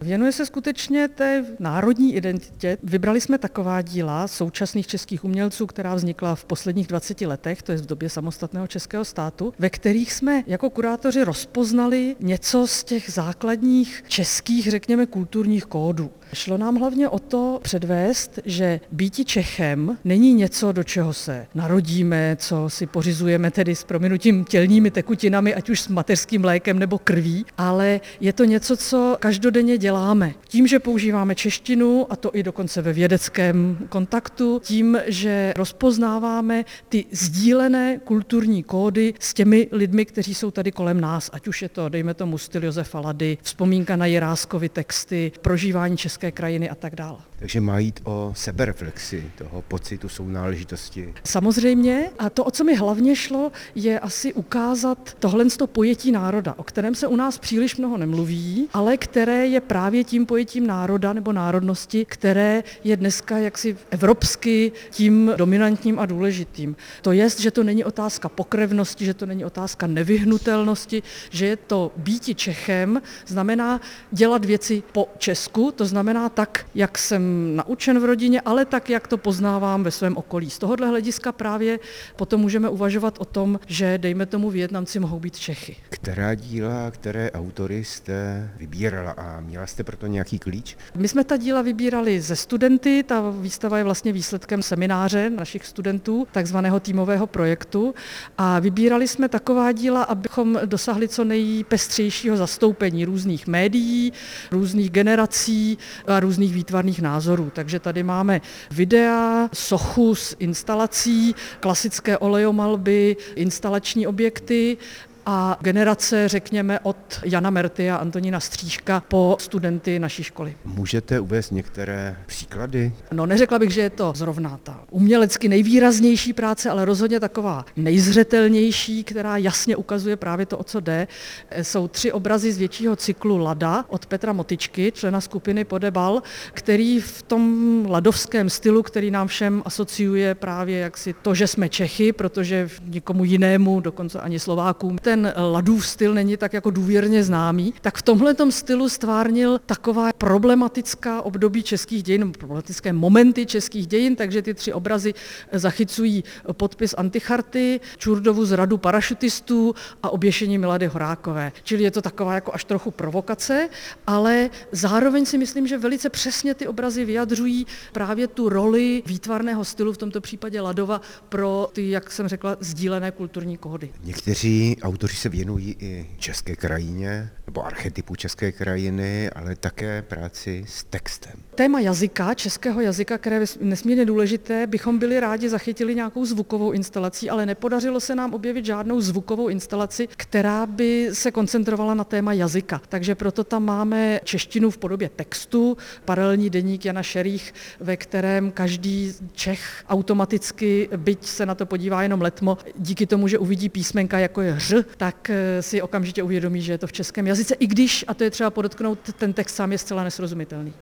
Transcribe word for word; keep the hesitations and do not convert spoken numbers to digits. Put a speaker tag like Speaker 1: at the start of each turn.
Speaker 1: Věnuje se skutečně té národní identitě. Vybrali jsme taková díla současných českých umělců, která vznikla v posledních dvaceti letech, to je v době samostatného českého státu, ve kterých jsme jako kurátoři rozpoznali něco z těch základních českých, řekněme, kulturních kódů. Šlo nám hlavně o to předvést, že býti Čechem není něco, do čeho se narodíme, co si pořizujeme tedy s prominutím tělními tekutinami, ať už s mateřským mlékem nebo krví, ale je to něco, co každodenně děláme. Tím, že používáme češtinu, a to i dokonce ve vědeckém kontaktu, tím, že rozpoznáváme ty sdílené kulturní kódy s těmi lidmi, kteří jsou tady kolem nás, ať už je to, dejme tomu, styl Josefa Lady, vzpomínka na Jiráskovy texty, prožívání české krajiny a tak dále.
Speaker 2: Takže má jít o sebereflexi toho pocitu sounáležitosti.
Speaker 1: Samozřejmě a to, o co mi hlavně šlo, je asi ukázat tohle pojetí národa, o kterém se u nás příliš mnoho nemluví, ale které je právě tím pojetím národa nebo národnosti, které je dneska jaksi evropsky tím dominantním a důležitým. To je, že to není otázka pokrevnosti, že to není otázka nevyhnutelnosti, že je to býti Čechem, znamená dělat věci po česku, to znamená tak, jak jsem naučen v rodině, ale tak, jak to poznávám ve svém okolí. Z tohohle hlediska právě potom můžeme uvažovat o tom, že dejme tomu Vietnamci mohou být Čechy.
Speaker 2: Která díla, které autory jste vybírala a měla jste proto nějaký klíč?
Speaker 1: My jsme ta díla vybírali ze studenty, ta výstava je vlastně výsledkem semináře našich studentů, takzvaného týmového projektu a vybírali jsme taková díla, abychom dosáhli co nejpestřejšího zastoupení různých médií, různých generací a různých výtvarných názorů. Takže tady máme videa, sochu z instalací, klasické olejomalby, instalační objekty a generace, řekněme, od Jana Merty a Antonína Střížka po studenty naší školy.
Speaker 2: Můžete uvést některé příklady?
Speaker 1: No, neřekla bych, že je to zrovna ta umělecky nejvýraznější práce, ale rozhodně taková nejzřetelnější, která jasně ukazuje právě to, o co jde. Jsou tři obrazy z většího cyklu Lada od Petra Motyčky, člena skupiny Podebal, který v tom ladovském stylu, který nám všem asociuje právě jaksi to, že jsme Čechy, protože nikomu jinému, dokonce ani Slovákům, ten Ladův styl není tak jako důvěrně známý, tak v tomhletom stylu stvárnil taková problematická období českých dějin, problematické momenty českých dějin, takže ty tři obrazy zachycují podpis Anticharty, Čurdovu zradu parašutistů a oběšení Milady Horákové. Čili je to taková jako až trochu provokace, ale zároveň si myslím, že velice přesně ty obrazy vyjadřují právě tu roli výtvarného stylu, v tomto případě Ladova, pro ty, jak jsem řekla, sdílené kulturní kódy.
Speaker 2: Někteří autoři se věnují i české krajině, nebo archetypu české krajiny, ale také práci s textem.
Speaker 1: Téma jazyka, českého jazyka, které je nesmírně důležité, bychom byli rádi zachytili nějakou zvukovou instalací, ale nepodařilo se nám objevit žádnou zvukovou instalaci, která by se koncentrovala na téma jazyka. Takže proto tam máme češtinu v podobě textu, paralelní deník Jana Šerých, ve kterém každý Čech automaticky, byť se na to podívá jenom letmo, díky tomu, že uvidí písmenka jako je ř, tak si okamžitě uvědomí, že je to v českém jazyce, i když, a to je třeba podotknout, ten text sám je zcela nesrozumitelný.